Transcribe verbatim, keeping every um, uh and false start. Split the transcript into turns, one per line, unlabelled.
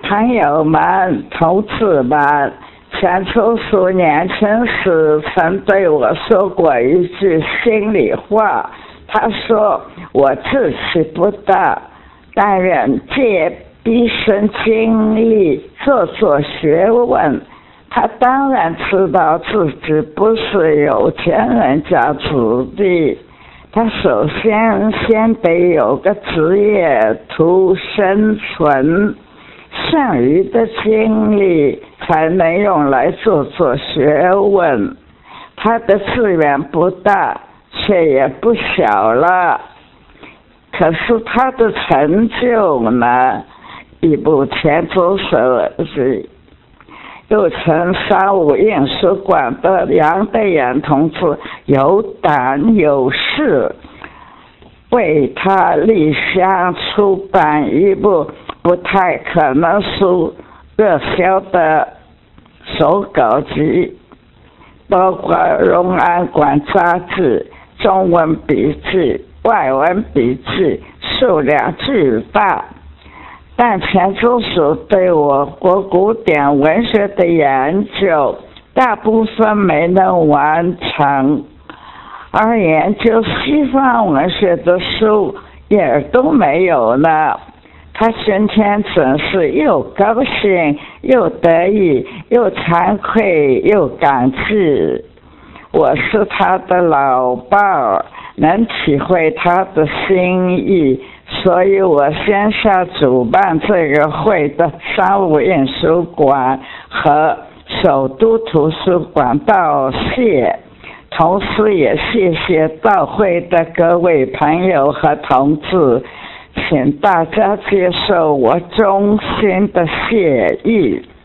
朋友们、同志们，钱钟书年轻时曾对我说过一句心里话，他说我志气不大，但愿借毕生精力做做学问。他当然知道自己不是有钱人家子弟，他首先先得有个职业图生存，剩余的精力才能用来做做学问。他的资源不大，却也不小了。可是他的成就呢，一部钱钟书日又称商务印书馆的杨德演同志有胆有识，为他立项出版一部不太可能出热销的手稿集，包括荣安馆杂志、中文笔记、外文笔记，数量巨大。但钱钟书对我国古典文学的研究大部分没能完成，而研究西方文学的书也都没有呢。他今天真是又高兴又得意又惭愧又感激。我是他的老伴儿，能体会他的心意，所以我先向主办这个会的商务印书馆和首都图书馆道谢，同时也谢谢到会的各位朋友和同志，请大家接受我衷心的谢意。